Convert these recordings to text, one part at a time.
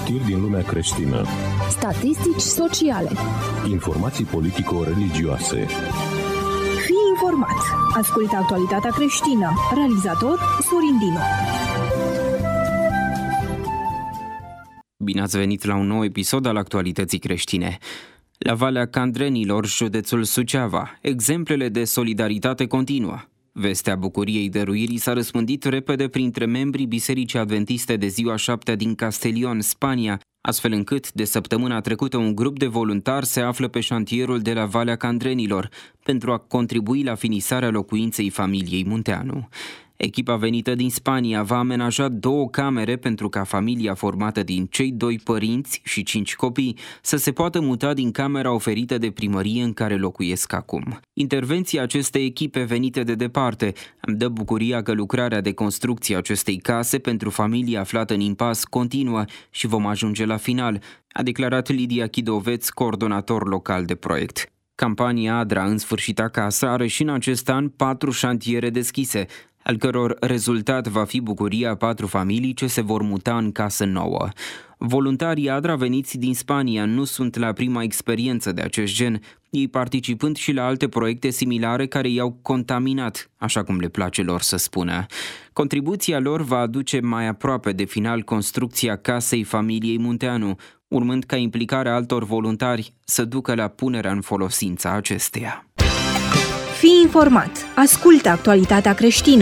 Știri din lumea creștină. Statistici sociale. Informații politico-religioase. Fii informat. Ascultă actualitatea creștină. Realizator Sorin Dinu. Bine ați venit la un nou episod al Actualității creștine. La Valea Candrenilor, județul Suceava, exemplele de solidaritate continuă. Vestea bucuriei dăruirii s-a răspândit repede printre membrii Bisericii Adventiste de Ziua 7 din Castellón, Spania, astfel încât, de săptămâna trecută, un grup de voluntari se află pe șantierul de la Valea Candrenilor pentru a contribui la finisarea locuinței familiei Munteanu. Echipa venită din Spania va amenaja 2 camere pentru ca familia formată din cei 2 părinți și 5 copii să se poată muta din camera oferită de primărie în care locuiesc acum. Intervenția acestei echipe venite de departe îmi dă bucuria că lucrarea de construcție a acestei case pentru familia aflată în impas continuă și vom ajunge la final, a declarat Lidia Chidoveț, coordonator local de proiect. Campania Adra în sfârșit acasă are și în acest an 4 șantiere deschise, al căror rezultat va fi bucuria a 4 familii ce se vor muta în casă nouă. Voluntarii Adra veniți din Spania nu sunt la prima experiență de acest gen, ei participând și la alte proiecte similare care i-au contaminat, așa cum le place lor să spună. Contribuția lor va aduce mai aproape de final construcția casei familiei Munteanu, urmând ca implicarea altor voluntari să ducă la punerea în folosință a acesteia. Fii informat. Ascultă actualitatea creștină.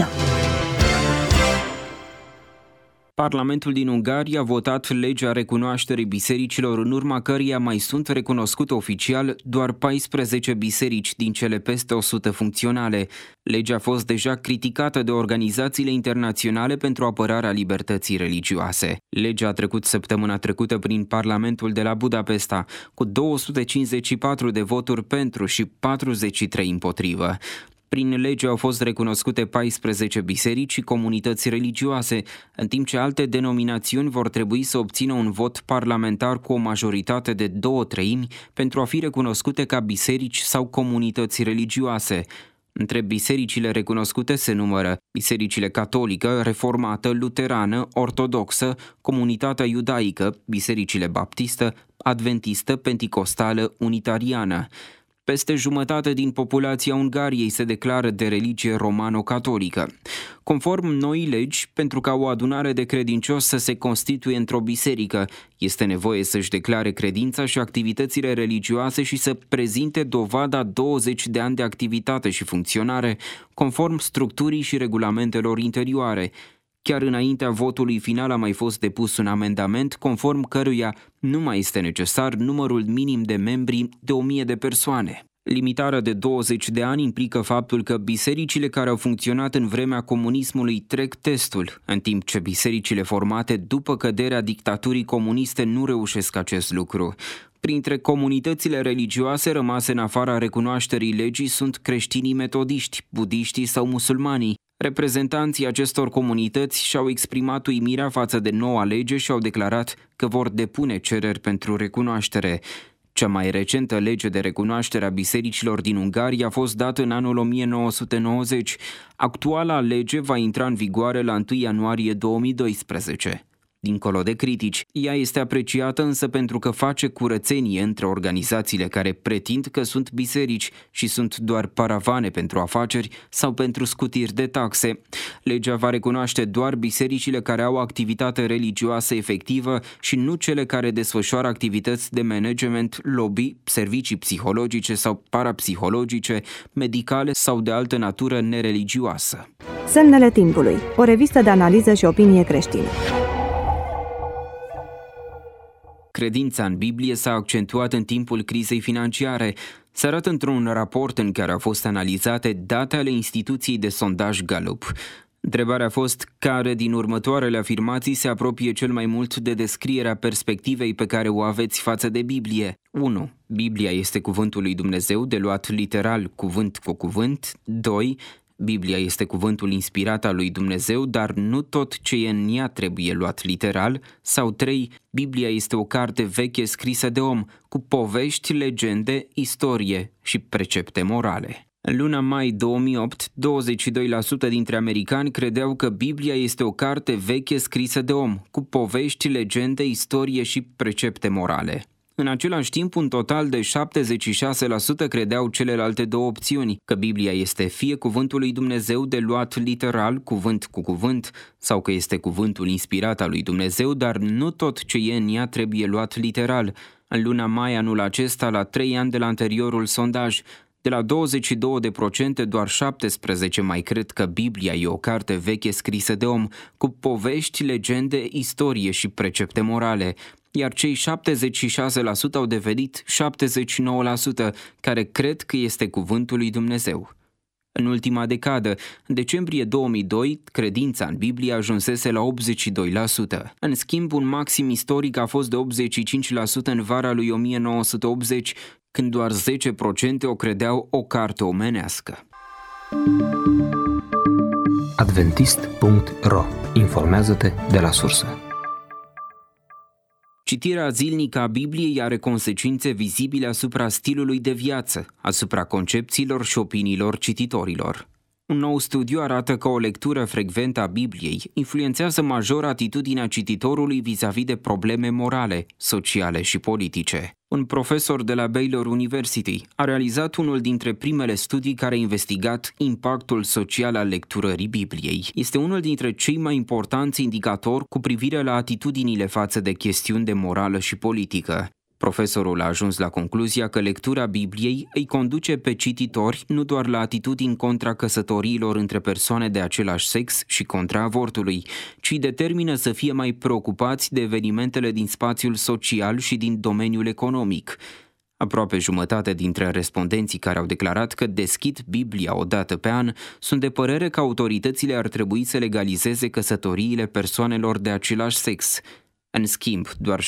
Parlamentul din Ungaria a votat legea recunoașterii bisericilor, în urma căreia mai sunt recunoscute oficial doar 14 biserici din cele peste 100 funcționale. Legea a fost deja criticată de organizațiile internaționale pentru apărarea libertății religioase. Legea a trecut săptămâna trecută prin Parlamentul de la Budapesta, cu 254 de voturi pentru și 43 împotrivă. Prin lege au fost recunoscute 14 biserici și comunități religioase, în timp ce alte denominațiuni vor trebui să obțină un vot parlamentar cu o majoritate de 2/3 pentru a fi recunoscute ca biserici sau comunități religioase. Între bisericile recunoscute se numără bisericile catolică, reformată, luterană, ortodoxă, comunitatea iudaică, bisericile baptistă, adventistă, penticostală, unitariană. Peste jumătate din populația Ungariei se declară de religie romano-catolică. Conform noii legi, pentru ca o adunare de credincioși să se constituie într-o biserică, este nevoie să-și declare credința și activitățile religioase și să prezinte dovada 20 de ani de activitate și funcționare, conform structurii și regulamentelor interioare. Chiar înaintea votului final a mai fost depus un amendament conform căruia nu mai este necesar numărul minim de membri de 1000 de persoane. Limitarea de 20 de ani implică faptul că bisericile care au funcționat în vremea comunismului trec testul, în timp ce bisericile formate după căderea dictaturii comuniste nu reușesc acest lucru. Printre comunitățile religioase rămase în afara recunoașterii legii sunt creștinii metodiști, budiștii sau musulmanii. Reprezentanții acestor comunități și-au exprimat uimirea față de noua lege și au declarat că vor depune cereri pentru recunoaștere. Cea mai recentă lege de recunoaștere a bisericilor din Ungaria a fost dată în anul 1990. Actuala lege va intra în vigoare la 1 ianuarie 2012. Dincolo de critici, ea este apreciată însă pentru că face curățenie între organizațiile care pretind că sunt biserici și sunt doar paravane pentru afaceri sau pentru scutiri de taxe. Legea va recunoaște doar bisericile care au activitate religioasă efectivă și nu cele care desfășoară activități de management, lobby, servicii psihologice sau parapsihologice, medicale sau de altă natură nereligioasă. Semnele timpului, o revistă de analiză și opinie creștină. Credința în Biblie s-a accentuat în timpul crizei financiare. Se arată într-un raport în care au fost analizate date ale instituției de sondaj Gallup. Întrebarea a fost care din următoarele afirmații se apropie cel mai mult de descrierea perspectivei pe care o aveți față de Biblie. 1. Biblia este cuvântul lui Dumnezeu, de luat literal cuvânt cu cuvânt. 2. Biblia este cuvântul inspirat al lui Dumnezeu, dar nu tot ce e în ea trebuie luat literal. Sau 3. Biblia este o carte veche scrisă de om, cu povești, legende, istorie și precepte morale. În luna mai 2008, 22% dintre americani credeau că Biblia este o carte veche scrisă de om, cu povești, legende, istorie și precepte morale. În același timp, un total de 76% credeau celelalte două opțiuni, că Biblia este fie cuvântul lui Dumnezeu de luat literal, cuvânt cu cuvânt, sau că este cuvântul inspirat al lui Dumnezeu, dar nu tot ce e în ea trebuie luat literal. În luna mai anul acesta, la 3 ani de la anteriorul sondaj, de la 22%, doar 17 mai cred că Biblia e o carte veche scrisă de om, cu povești, legende, istorie și precepte morale, iar cei 76% au devenit 79% care cred că este cuvântul lui Dumnezeu. În ultima decadă, în decembrie 2002, credința în Biblie ajunsese la 82%. În schimb, un maxim istoric a fost de 85% în vara lui 1980, când doar 10% o credeau o carte omenească. Adventist.ro. Informează-te de la sursă. Citirea zilnică a Bibliei are consecințe vizibile asupra stilului de viață, asupra concepțiilor și opiniilor cititorilor. Un nou studiu arată că o lectură frecventă a Bibliei influențează major atitudinea cititorului vis-a-vis de probleme morale, sociale și politice. Un profesor de la Baylor University a realizat unul dintre primele studii care a investigat impactul social al lecturării Bibliei. Este unul dintre cei mai importanți indicatori cu privire la atitudinile față de chestiuni de morală și politică. Profesorul a ajuns la concluzia că lectura Bibliei îi conduce pe cititori nu doar la atitudini contra căsătoriilor între persoane de același sex și contra avortului, ci determină să fie mai preocupați de evenimentele din spațiul social și din domeniul economic. Aproape jumătate dintre respondenții care au declarat că deschid Biblia o dată pe an sunt de părere că autoritățile ar trebui să legalizeze căsătoriile persoanelor de același sex. În schimb, doar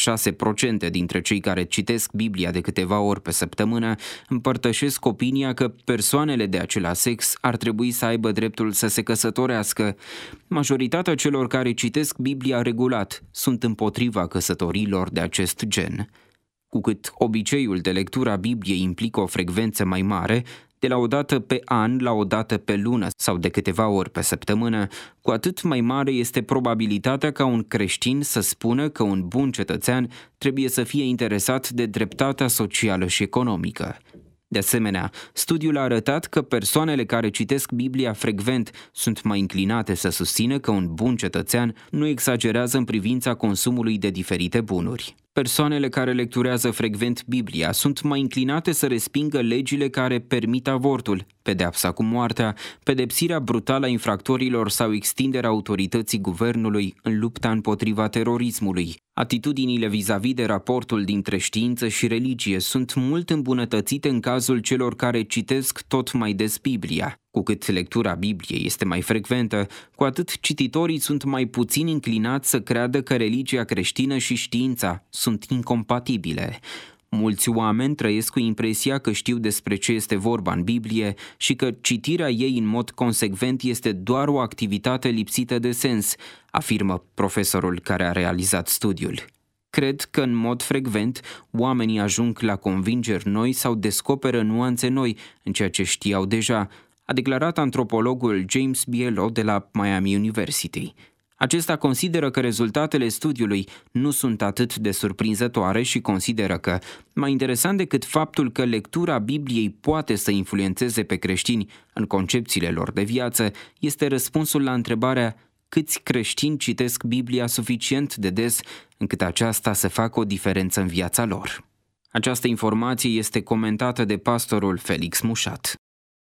6% dintre cei care citesc Biblia de câteva ori pe săptămână împărtășesc opinia că persoanele de același sex ar trebui să aibă dreptul să se căsătorească. Majoritatea celor care citesc Biblia regulat sunt împotriva căsătoriilor de acest gen. Cu cât obiceiul de lectură a Bibliei implică o frecvență mai mare, de la o dată pe an la o dată pe lună sau de câteva ori pe săptămână, cu atât mai mare este probabilitatea ca un creștin să spună că un bun cetățean trebuie să fie interesat de dreptatea socială și economică. De asemenea, studiul a arătat că persoanele care citesc Biblia frecvent sunt mai înclinate să susțină că un bun cetățean nu exagerează în privința consumului de diferite bunuri. Persoanele care lecturează frecvent Biblia sunt mai înclinate să respingă legile care permit avortul, pedeapsa cu moartea, pedepsirea brutală a infractorilor sau extinderea autorității guvernului în lupta împotriva terorismului. Atitudinile vis-a-vis de raportul dintre știință și religie sunt mult îmbunătățite în cazul celor care citesc tot mai des Biblia. Cu cât lectura Bibliei este mai frecventă, cu atât cititorii sunt mai puțin înclinați să creadă că religia creștină și știința sunt incompatibile. Mulți oameni trăiesc cu impresia că știu despre ce este vorba în Biblie și că citirea ei în mod consecvent este doar o activitate lipsită de sens, afirmă profesorul care a realizat studiul. Cred că în mod frecvent oamenii ajung la convingeri noi sau descoperă nuanțe noi în ceea ce știau deja, a declarat antropologul James Bielo de la Miami University. Acesta consideră că rezultatele studiului nu sunt atât de surprinzătoare și consideră că, mai interesant decât faptul că lectura Bibliei poate să influențeze pe creștini în concepțiile lor de viață, este răspunsul la întrebarea câți creștini citesc Biblia suficient de des încât aceasta să facă o diferență în viața lor. Această informație este comentată de pastorul Felix Mușat.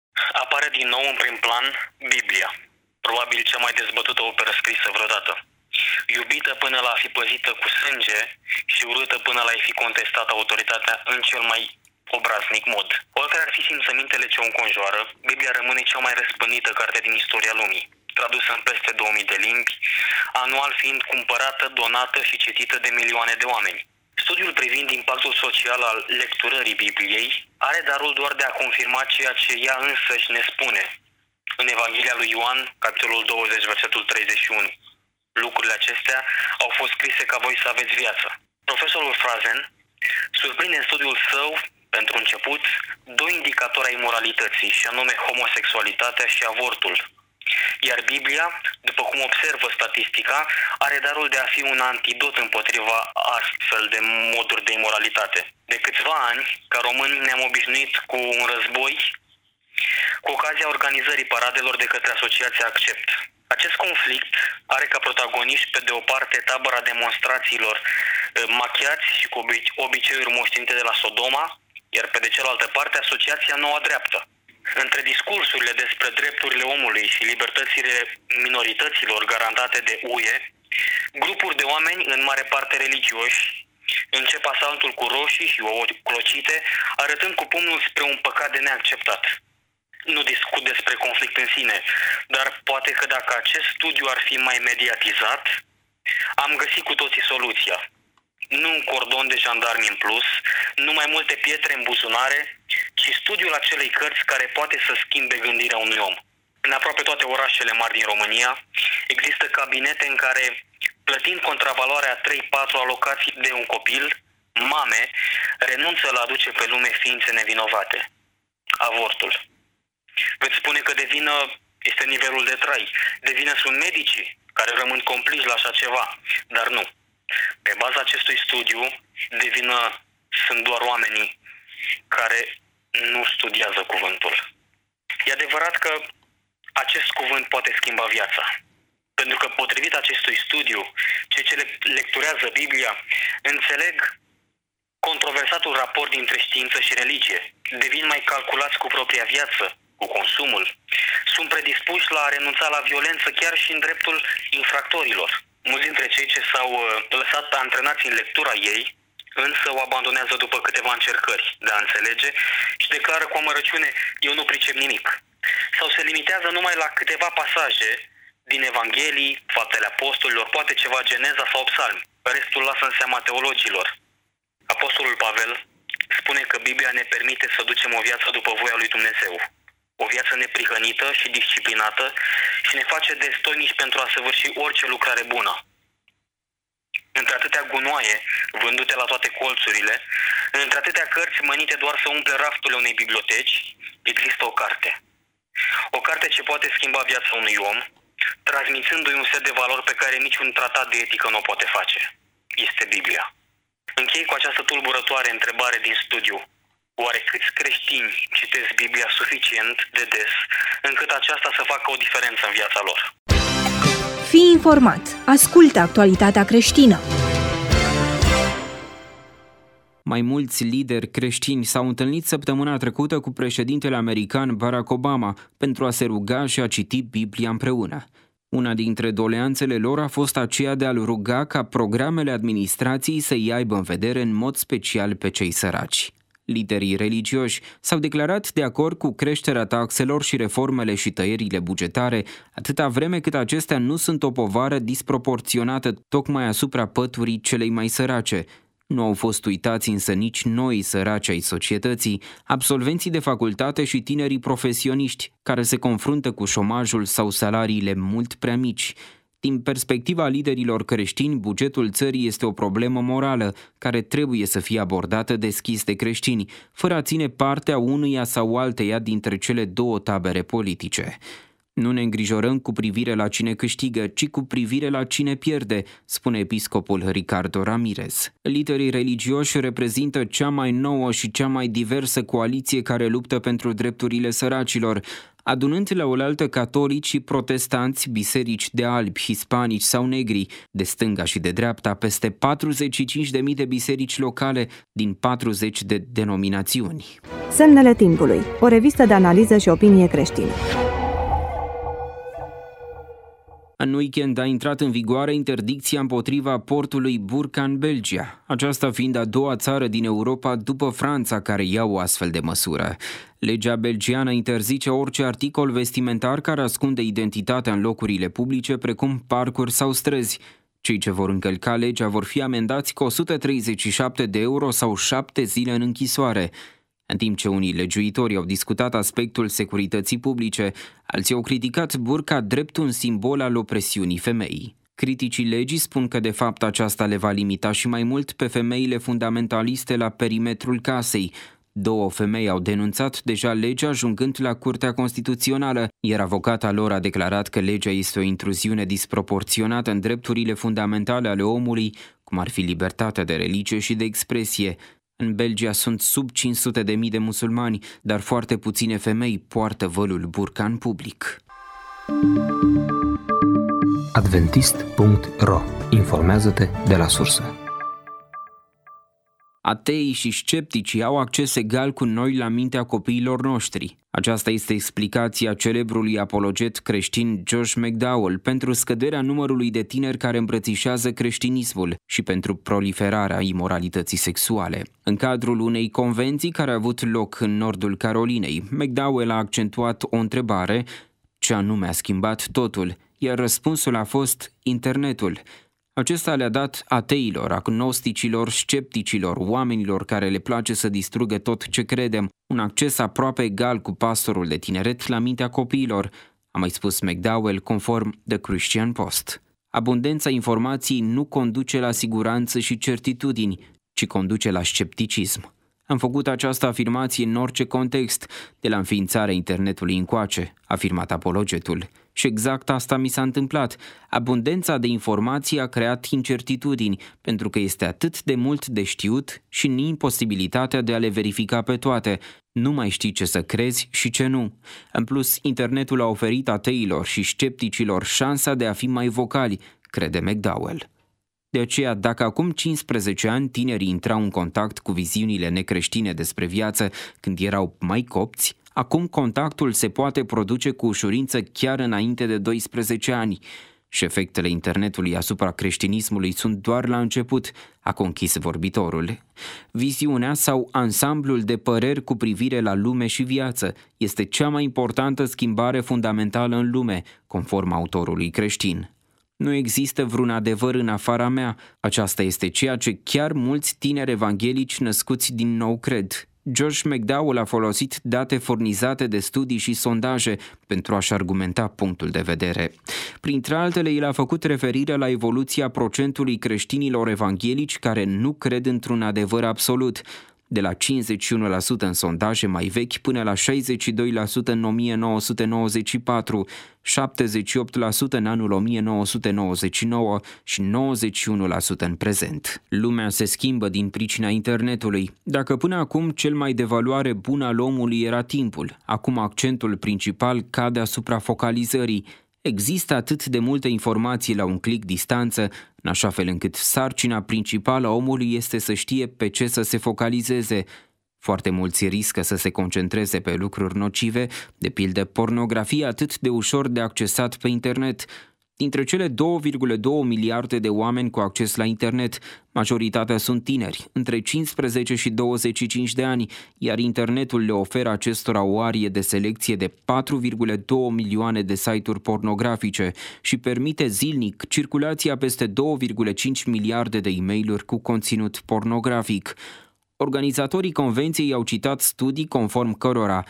Apare din nou în prim plan Biblia, probabil cea mai dezbătută operă scrisă vreodată. Iubită până la a fi păzită cu sânge și urâtă până la a fi contestată autoritatea în cel mai obraznic mod. Oricare ar fi simțămintele ce o înconjoară, Biblia rămâne cea mai răspândită carte din istoria lumii, tradusă în peste 2000 de limbi, anual fiind cumpărată, donată și citită de milioane de oameni. Studiul privind impactul social al lecturării Bibliei are darul doar de a confirma ceea ce ea însăși ne spune. În Evanghelia lui Ioan, capitolul 20, versetul 31. Lucrurile acestea au fost scrise ca voi să aveți viață. Profesorul Frazen surprinde în studiul său Pentru început, 2 indicatori ai moralității, și anume homosexualitatea și avortul. Iar Biblia, după cum observă statistica, are darul de a fi un antidot împotriva astfel de moduri de imoralitate. De câțiva ani, ca români, ne-am obișnuit cu un război cu ocazia organizării paradelor de către Asociația Accept. Acest conflict are ca protagoniști, pe de o parte, tabăra demonstrațiilor machiați și cu obiceiuri moștenite de la Sodoma, iar pe de cealaltă parte, Asociația Noua Dreaptă. Între discursurile despre drepturile omului și libertățile minorităților garantate de UE, grupuri de oameni, în mare parte religioși, încep asaltul cu roșii și ouă clocite, arătând cu pumnul spre un păcat de neacceptat. Nu discut despre conflict în sine, dar poate că dacă acest studiu ar fi mai mediatizat, am găsit cu toții soluția. Nu un cordon de jandarmi în plus, nu mai multe pietre în buzunare, ci studiul acelei cărți care poate să schimbe gândirea unui om. În aproape toate orașele mari din România există cabinete în care, plătind contravaloarea 3-4 alocații de un copil, mame renunță la aduce pe lume ființe nevinovate. Avortul. Veți spune că de vină este nivelul de trai, de vină sunt medicii care rămân compliși la așa ceva, dar nu. Pe baza acestui studiu, de vină sunt doar oamenii care nu studiază cuvântul. E adevărat că acest cuvânt poate schimba viața. Pentru că, potrivit acestui studiu, cei ce lecturează Biblia înțeleg controversatul raport dintre știință și religie, devin mai calculați cu propria viață, cu consumul, sunt predispuși la a renunța la violență chiar și în dreptul infractorilor. Mulți dintre cei ce s-au lăsat antrenați în lectura ei, însă o abandonează după câteva încercări de a înțelege și declară cu amărăciune: eu nu pricep nimic. Sau se limitează numai la câteva pasaje din Evanghelii, Faptele Apostolilor, poate ceva Geneza sau Psalmi. Restul lasă în seama teologilor. Apostolul Pavel spune că Biblia ne permite să ducem o viață după voia lui Dumnezeu. O viață neprihănită și disciplinată și ne face destoinici pentru a săvârși orice lucrare bună. Între atâtea gunoaie vândute la toate colțurile, între atâtea cărți mănite doar să umple rafturile unei biblioteci, există o carte. O carte ce poate schimba viața unui om, transmițându-i un set de valori pe care niciun tratat de etică nu o poate face. Este Biblia. Închei cu această tulburătoare întrebare din studiu. Oare câți creștini citesc Biblia suficient de des încât aceasta să facă o diferență în viața lor? Fii informat. Ascultă actualitatea creștină. Mai mulți lideri creștini s-au întâlnit săptămâna trecută cu președintele american Barack Obama pentru a se ruga și a citi Biblia împreună. Una dintre doleanțele lor a fost aceea de a-l ruga ca programele administrației să-i aibă în vedere în mod special pe cei săraci. Liderii religioși s-au declarat de acord cu creșterea taxelor și reformele și tăierile bugetare, atâta vreme cât acestea nu sunt o povară disproporționată tocmai asupra păturii celei mai sărace. Nu au fost uitați însă nici noi săraci ai societății, absolvenții de facultate și tinerii profesioniști care se confruntă cu șomajul sau salariile mult prea mici. Din perspectiva liderilor creștini, bugetul țării este o problemă morală care trebuie să fie abordată deschis de creștini, fără a ține partea unuia sau alteia dintre cele două tabere politice. Nu ne îngrijorăm cu privire la cine câștigă, ci cu privire la cine pierde, spune episcopul Ricardo Ramirez. Liderii religioși reprezintă cea mai nouă și cea mai diversă coaliție care luptă pentru drepturile săracilor, adunând la oaltă catolici și protestanți, biserici de albi, hispanici sau negri, de stânga și de dreapta, peste 45.000 de biserici locale din 40 de denominațiuni. Semnele timpului, o revistă de analiză și opinie creștină. În weekend a intrat în vigoare interdicția împotriva portului Burca în Belgia, aceasta fiind a doua țară din Europa după Franța care ia o astfel de măsură. Legea belgiană interzice orice articol vestimentar care ascunde identitatea în locurile publice, precum parcuri sau străzi. Cei ce vor încălca legea vor fi amendați cu 137 de euro sau 7 zile în închisoare. În timp ce unii legiuitori au discutat aspectul securității publice, alții au criticat burca drept un simbol al opresiunii femeii. Criticii legii spun că de fapt aceasta le va limita și mai mult pe femeile fundamentaliste la perimetrul casei, 2 femei au denunțat deja legea ajungând la Curtea Constituțională, iar avocata lor a declarat că legea este o intruziune disproporționată în drepturile fundamentale ale omului, cum ar fi libertatea de religie și de expresie. În Belgia sunt sub 500.000 de musulmani, dar foarte puține femei poartă vălul burka în public. Adventist.ro. Informează-te de la sursă. Ateii și scepticii au acces egal cu noi la mintea copiilor noștri. Aceasta este explicația celebrului apologet creștin Josh McDowell pentru scăderea numărului de tineri care îmbrățișează creștinismul și pentru proliferarea imoralității sexuale. În cadrul unei convenții care a avut loc în nordul Carolinei, McDowell a accentuat o întrebare: ce anume a schimbat totul? Iar răspunsul a fost internetul. Acesta le-a dat ateilor, agnosticilor, scepticilor, oamenilor care le place să distrugă tot ce credem, un acces aproape egal cu pastorul de tineret la mintea copiilor, a mai spus McDowell conform The Christian Post. Abundența informației nu conduce la siguranță și certitudini, ci conduce la scepticism. Am făcut această afirmație în orice context, de la înființarea internetului încoace, a afirmat apologetul. Și exact asta mi s-a întâmplat. Abundența de informații a creat incertitudini, pentru că este atât de mult de știut și imposibilitatea de a le verifica pe toate. Nu mai știi ce să crezi și ce nu. În plus, internetul a oferit ateilor și scepticilor șansa de a fi mai vocali, crede McDowell. De aceea, dacă acum 15 ani tinerii intrau în contact cu viziunile necreștine despre viață când erau mai copți, acum contactul se poate produce cu ușurință chiar înainte de 12 ani. Și efectele internetului asupra creștinismului sunt doar la început, a conchis vorbitorul. Viziunea sau ansamblul de păreri cu privire la lume și viață este cea mai importantă schimbare fundamentală în lume, conform autorului creștin. Nu există vreun adevăr în afara mea. Aceasta este ceea ce chiar mulți tineri evanghelici născuți din nou cred. Josh McDowell a folosit date furnizate de studii și sondaje pentru a-și argumenta punctul de vedere. Printre altele, el a făcut referire la evoluția procentului creștinilor evanghelici care nu cred într-un adevăr absolut, de la 51% în sondaje mai vechi până la 62% în 1994, 78% în anul 1999 și 91% în prezent. Lumea se schimbă din pricina internetului. Dacă până acum cel mai de valoare bună al omului era timpul, acum accentul principal cade asupra focalizării. Există atât de multe informații la un click distanță, în așa fel încât sarcina principală a omului este să știe pe ce să se focalizeze. Foarte mulți riscă să se concentreze pe lucruri nocive, de pildă pornografie atât de ușor de accesat pe internet. Dintre cele 2,2 miliarde de oameni cu acces la internet, majoritatea sunt tineri, între 15 și 25 de ani, iar internetul le oferă acestora o arie de selecție de 4,2 milioane de site-uri pornografice și permite zilnic circulația peste 2,5 miliarde de e-mail-uri cu conținut pornografic. Organizatorii convenției au citat studii conform cărora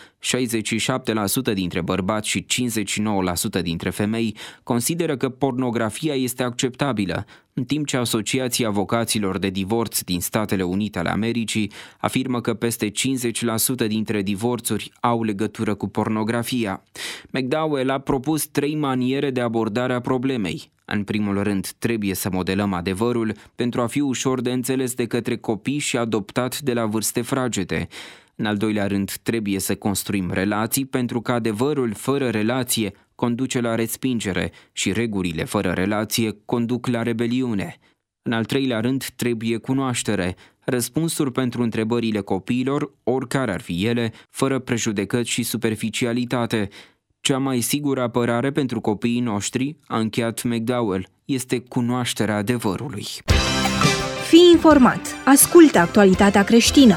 67% dintre bărbați și 59% dintre femei consideră că pornografia este acceptabilă, în timp ce Asociația Avocaților de Divorț din Statele Unite ale Americii afirmă că peste 50% dintre divorțuri au legătură cu pornografia. McDowell a propus 3 maniere de abordare a problemei. În primul rând, trebuie să modelăm adevărul pentru a fi ușor de înțeles de către copii și adoptat de la vârste fragede. În al doilea rând, trebuie să construim relații pentru că adevărul fără relație conduce la respingere și regulile fără relație conduc la rebeliune. În al treilea rând, trebuie cunoaștere, răspunsuri pentru întrebările copiilor, oricare ar fi ele, fără prejudecăți și superficialitate. Cea mai sigură apărare pentru copiii noștri, a încheiat McDowell, este cunoașterea adevărului. Fii informat. Ascultă actualitatea creștină.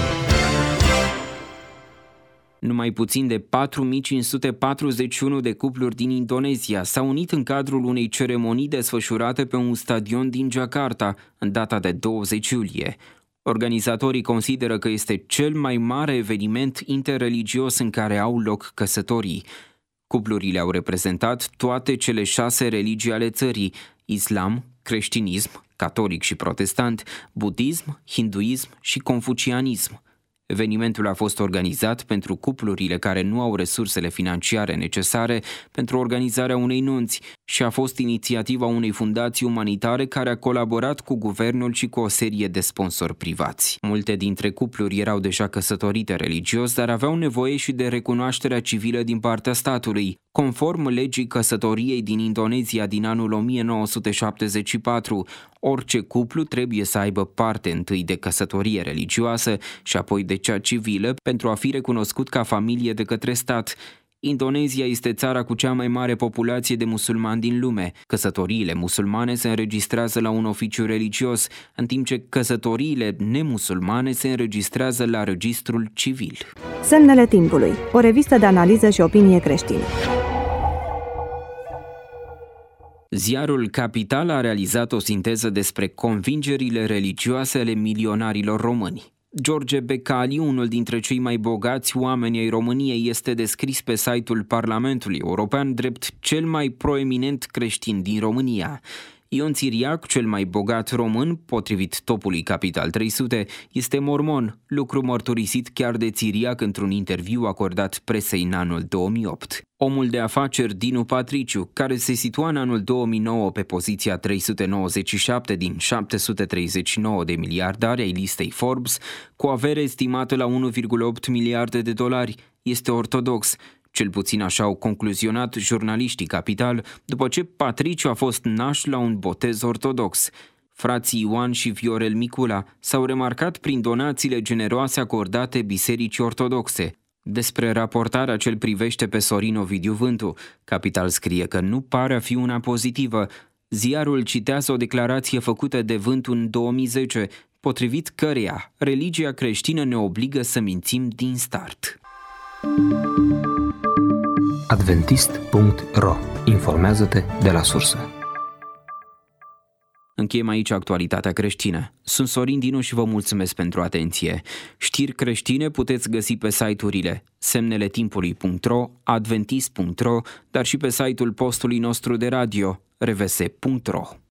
Numai puțin de 4541 de cupluri din Indonezia s-au unit în cadrul unei ceremonii desfășurate pe un stadion din Jakarta, în data de 20 iulie. Organizatorii consideră că este cel mai mare eveniment interreligios în care au loc căsătorii. Cuplurile au reprezentat toate cele 6 religii ale țării: islam, creștinism, catolic și protestant, budism, hinduism și confucianism. Evenimentul a fost organizat pentru cuplurile care nu au resursele financiare necesare pentru organizarea unei nunți și a fost inițiativa unei fundații umanitare care a colaborat cu guvernul și cu o serie de sponsori privați. Multe dintre cupluri erau deja căsătorite religios, dar aveau nevoie și de recunoașterea civilă din partea statului. Conform legii căsătoriei din Indonezia din anul 1974, orice cuplu trebuie să aibă parte întâi de căsătorie religioasă și apoi de cea civilă pentru a fi recunoscut ca familie de către stat. Indonezia este țara cu cea mai mare populație de musulmani din lume. Căsătoriile musulmane se înregistrează la un oficiu religios, în timp ce căsătoriile nemusulmane se înregistrează la registrul civil. Semnele timpului. O revistă de analiză și opinie creștină. Ziarul Capital a realizat o sinteză despre convingerile religioase ale milionarilor români. George Becali, unul dintre cei mai bogați oameni ai României, este descris pe site-ul Parlamentului European drept cel mai proeminent creștin din România. Ion Țiriac, cel mai bogat român, potrivit topului Capital 300, este mormon, lucru mărturisit chiar de Țiriac într-un interviu acordat presei în anul 2008. Omul de afaceri Dinu Patriciu, care se situa în anul 2009 pe poziția 397 din 739 de miliardari ai listei Forbes, cu avere estimată la 1,8 miliarde de dolari, este ortodox. Cel puțin așa au concluzionat jurnaliștii Capital după ce Patriciu a fost naș la un botez ortodox. Frații Ioan și Viorel Micula s-au remarcat prin donațiile generoase acordate bisericii ortodoxe. Despre raportarea ce îl privește pe Sorin Ovidiu Vântu, Capital scrie că nu pare a fi una pozitivă. Ziarul citează o declarație făcută de Vântu în 2010, potrivit căreia religia creștină ne obligă să mințim din start. Adventist.ro. Informează-te de la sursă. Încheiem aici actualitatea creștină. Sunt Sorin Dinu și vă mulțumesc pentru atenție. Știri creștine puteți găsi pe site-urile semneletimpului.ro, adventist.ro, dar și pe site-ul postului nostru de radio, rvs.ro.